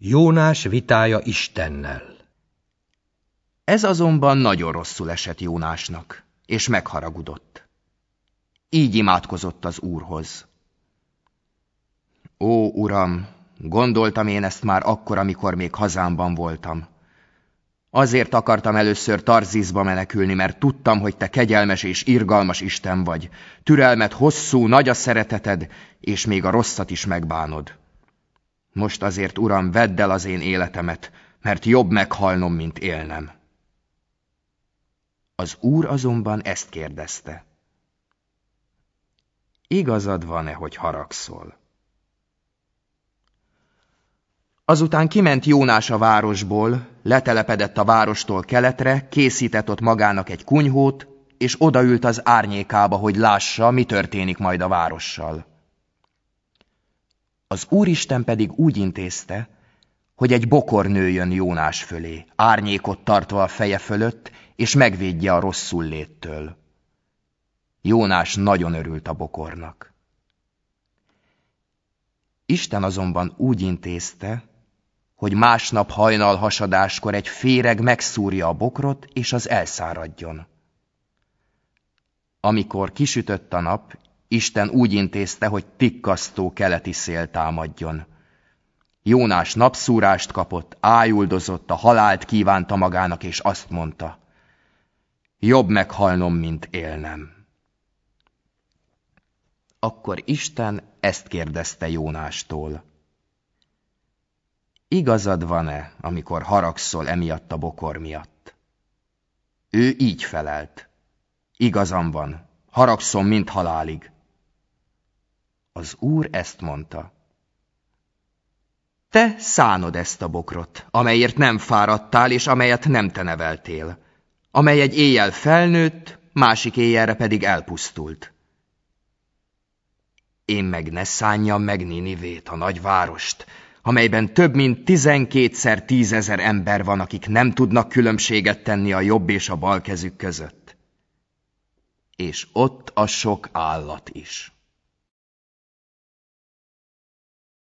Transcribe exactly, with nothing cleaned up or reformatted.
Jónás vitája Istennel. Ez azonban nagyon rosszul esett Jónásnak, és megharagudott. Így imádkozott az Úrhoz. Ó, Uram, gondoltam én ezt már akkor, amikor még hazámban voltam. Azért akartam először Tarziszba menekülni, mert tudtam, hogy te kegyelmes és irgalmas Isten vagy. Türelmed hosszú, nagy a szereteted, és még a rosszat is megbánod. Most azért, Uram, vedd el az én életemet, mert jobb meghalnom, mint élnem. Az Úr azonban ezt kérdezte. Igazad van-e, hogy haragszol? Azután kiment Jónás a városból, letelepedett a várostól keletre, készített ott magának egy kunyhót, és odaült az árnyékába, hogy lássa, mi történik majd a várossal. Az Úristen pedig úgy intézte, hogy egy bokor nőjön Jónás fölé, árnyékot tartva a feje fölött, és megvédje a rosszul léttől. Jónás nagyon örült a bokornak. Isten azonban úgy intézte, hogy másnap hajnal hasadáskor egy féreg megszúrja a bokrot, és az elszáradjon. Amikor kisütött a nap, Isten úgy intézte, hogy tikkasztó keleti szél támadjon. Jónás napszúrást kapott, ájuldozott, a halált kívánta magának, és azt mondta, jobb meghalnom, mint élnem. Akkor Isten ezt kérdezte Jónástól. Igazad van-e, amikor haragszol emiatt a bokor miatt? Ő így felelt. Igazam van, haragszom mind halálig. Az Úr ezt mondta. Te szánod ezt a bokrot, amelyért nem fáradtál, és amelyet nem te neveltél, amely egy éjjel felnőtt, másik éjjelre pedig elpusztult. Én meg ne szánjam meg Ninivét, a nagy várost, amelyben több mint tizenkétszer tízezer ember van, akik nem tudnak különbséget tenni a jobb és a bal kezük között. És ott a sok állat is.